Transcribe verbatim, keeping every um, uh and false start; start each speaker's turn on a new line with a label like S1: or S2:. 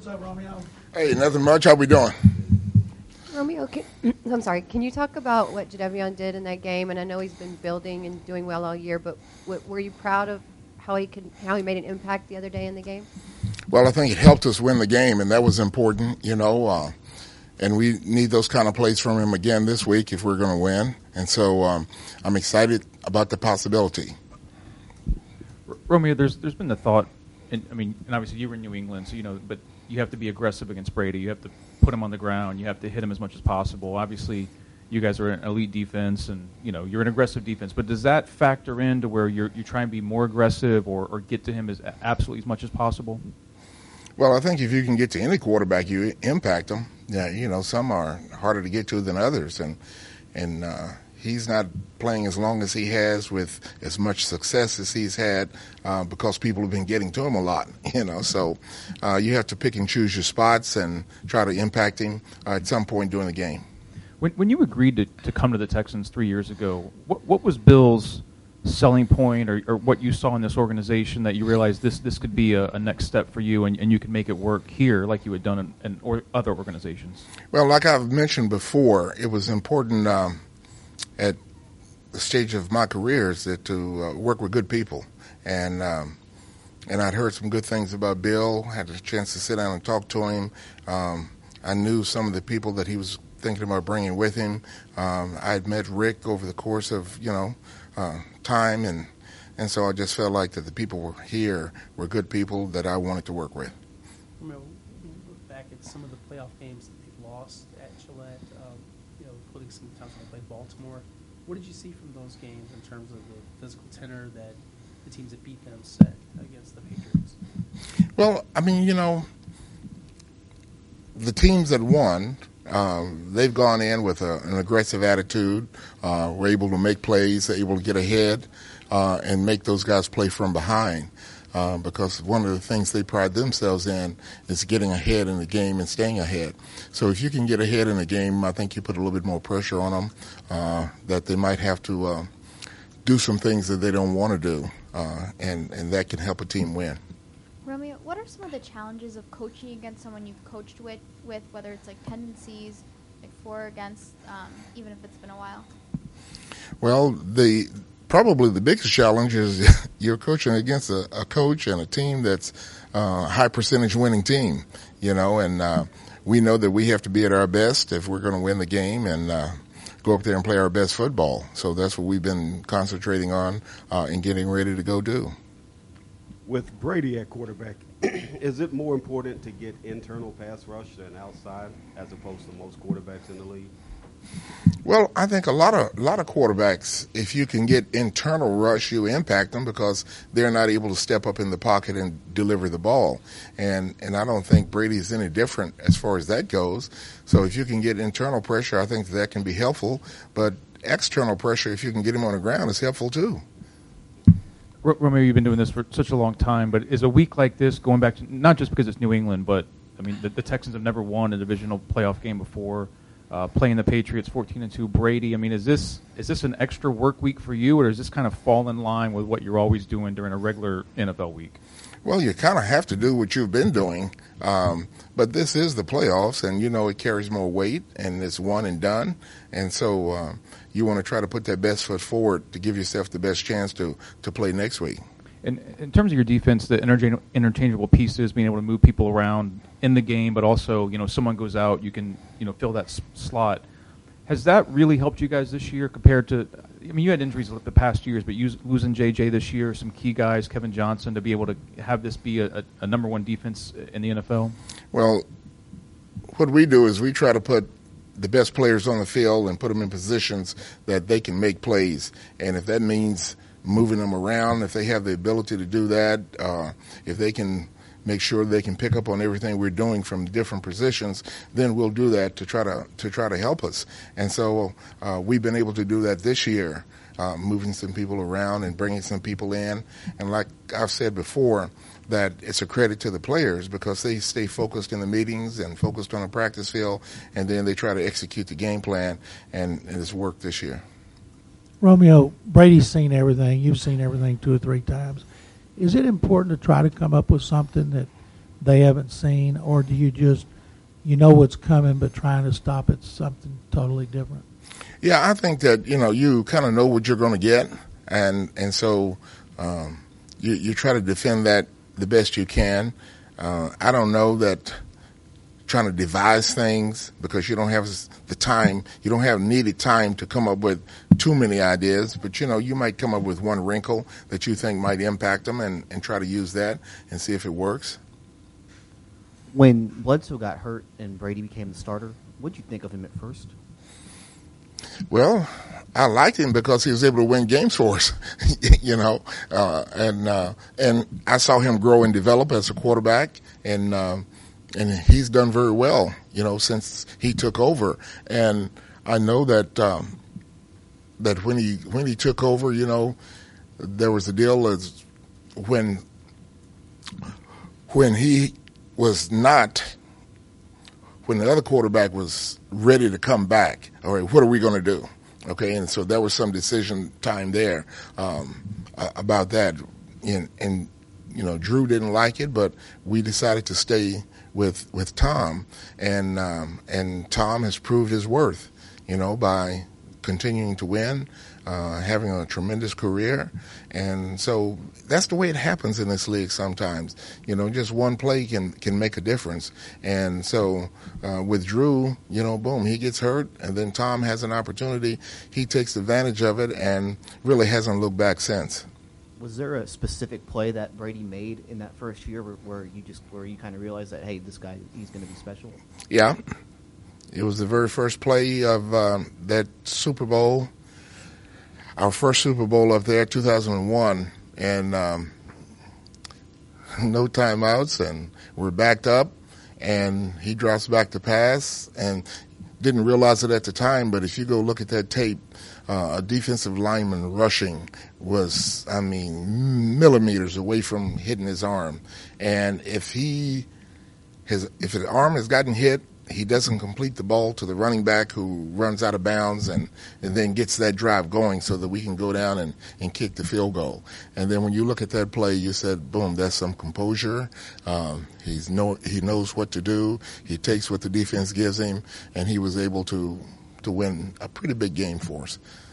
S1: What's up, Romeo?
S2: Hey, nothing much. How we doing?
S3: Romeo, can, I'm sorry. Can you talk about what Jadeveon did in that game? And I know he's been building and doing well all year, but w- were you proud of how he could, how he made an impact the other day in the game?
S2: Well, I think it helped us win the game, and that was important, you know. Uh, and we need those kind of plays from him again this week if we're going to win. And so um, I'm excited about the possibility.
S4: R- Romeo, there's there's been the thought, and I mean, and obviously you were in New England, so you know, but you have to be aggressive against Brady. You have to put him on the ground. You have to hit him as much as possible. Obviously, you guys are an elite defense, and you know you're an aggressive defense. But does that factor into where you're you try and be more aggressive or, or get to him as absolutely as much as possible?
S2: Well, I think if you can get to any quarterback, you impact them. Yeah, you know, some are harder to get to than others, and and uh, he's not playing as long as he has with as much success as he's had uh, because people have been getting to him a lot, you know. So uh, you have to pick and choose your spots and try to impact him uh, at some point during the game.
S4: When when you agreed to, to come to the Texans three years ago, what what was Bill's selling point or, or what you saw in this organization that you realized this this could be a, a next step for you and, and you could make it work here like you had done in, in or other organizations?
S2: Well, like I've mentioned before, it was important um, at the stage of my career is that to uh, work with good people. And um, and I'd heard some good things about Bill, had a chance to sit down and talk to him. Um, I knew some of the people that he was thinking about bringing with him. Um, I had met Rick over the course of, you know, uh, time, and, and so I just felt like that the people were here were good people that I wanted to work with.
S1: Romeo, when you look back at some of the playoff games that they've lost at Gillette, um, you know, including some times when they played Baltimore, what did you see from those games in terms of the physical tenor that the teams that beat them set against the Patriots?
S2: Well, I mean, you know, the teams that won, um, they've gone in with a, an aggressive attitude. Uh, we're able to make plays, able to get ahead, uh, and make those guys play from behind. Uh, because one of the things they pride themselves in is getting ahead in the game and staying ahead. So if you can get ahead in the game, I think you put a little bit more pressure on them, uh, that they might have to uh, do some things that they don't want to do, uh, and, and that can help a team win.
S5: Romeo, what are some of the challenges of coaching against someone you've coached with, with whether it's like tendencies, like for or against, um, even if it's been a while?
S2: Well, the probably the biggest challenge is you're coaching against a, a coach and a team that's a uh, high percentage winning team, you know, and uh, we know that we have to be at our best if we're going to win the game and uh, go up there and play our best football. So that's what we've been concentrating on uh, and getting ready to go do.
S6: With Brady at quarterback, is it more important to get internal pass rush than outside as opposed to most quarterbacks in the league?
S2: Well, I think a lot of a lot of quarterbacks, if you can get internal rush, you impact them because they're not able to step up in the pocket and deliver the ball. And and I don't think Brady is any different as far as that goes. So if you can get internal pressure, I think that can be helpful. But external pressure, if you can get him on the ground, is helpful too.
S4: Romeo, you've been doing this for such a long time, but is a week like this, going back to, not just because it's New England, but, I mean, the, the Texans have never won a divisional playoff game before, uh, playing the Patriots fourteen and two, Brady. I mean, is this is this an extra work week for you, or does this kind of fall in line with what you're always doing during a regular N F L week?
S2: Well, you kind of have to do what you've been doing, um, but this is the playoffs, and you know it carries more weight, and it's one and done, and so uh, you want to try to put that best foot forward to give yourself the best chance to, to play next week.
S4: And in terms of your defense, the interchange- interchangeable pieces, being able to move people around in the game, but also, you know, someone goes out, you can, you know, fill that s- slot. Has that really helped you guys this year compared to, I mean, you had injuries the past years, but you, losing J J this year, some key guys, Kevin Johnson, to be able to have this be a, a, a number one defense in the N F L?
S2: Well, what we do is we try to put the best players on the field and put them in positions that they can make plays. And if that means moving them around, if they have the ability to do that, uh, if they can make sure they can pick up on everything we're doing from different positions, then we'll do that to try to to try to help us. And so uh, we've been able to do that this year, uh, moving some people around and bringing some people in. And like I've said before, that it's a credit to the players because they stay focused in the meetings and focused on the practice field, and then they try to execute the game plan, and, and it's worked this year.
S7: Romeo, Brady's seen everything. You've seen everything two or three times. Is it important to try to come up with something that they haven't seen, or do you just, you know what's coming, but trying to stop it something totally different?
S2: Yeah, I think that, you know, you kind of know what you're going to get, and and so um, you you try to defend that the best you can. Uh, I don't know that trying to devise things because you don't have the time, you don't have needed time to come up with too many ideas, but, you know, you might come up with one wrinkle that you think might impact them and, and try to use that and see if it works.
S8: When Bledsoe got hurt and Brady became the starter, what did you think of him at first?
S2: Well, I liked him because he was able to win games for us, you know, uh, and uh, and I saw him grow and develop as a quarterback, and uh, and he's done very well, you know, since he took over. And I know that um, that when he when he took over, you know, there was a deal as when when he was not. When the other quarterback was ready to come back, all right, what are we going to do? Okay, and so there was some decision time there um, about that. And, and, you know, Drew didn't like it, but we decided to stay with with Tom. And, um, and Tom has proved his worth, you know, by continuing to win, uh, having a tremendous career. And so that's the way it happens in this league sometimes. You know, just one play can, can make a difference. And so uh, with Drew, you know, boom, he gets hurt, and then Tom has an opportunity. He takes advantage of it and really hasn't looked back since.
S8: Was there a specific play that Brady made in that first year where, where you just where you kind of realized that, hey, this guy, he's going to be special?
S2: Yeah. It was the very first play of um, that Super Bowl, our first Super Bowl up there, two thousand one, and um, no timeouts, and we're backed up, and he drops back to pass, and didn't realize it at the time, but if you go look at that tape, uh, a defensive lineman rushing was, I mean, millimeters away from hitting his arm, and if he his if his arm has gotten hit, he doesn't complete the ball to the running back who runs out of bounds and, and then gets that drive going so that we can go down and, and kick the field goal. And then when you look at that play, you said, boom, that's some composure. Um, he's know, he knows what to do. He takes what the defense gives him, and he was able to, to win a pretty big game for us.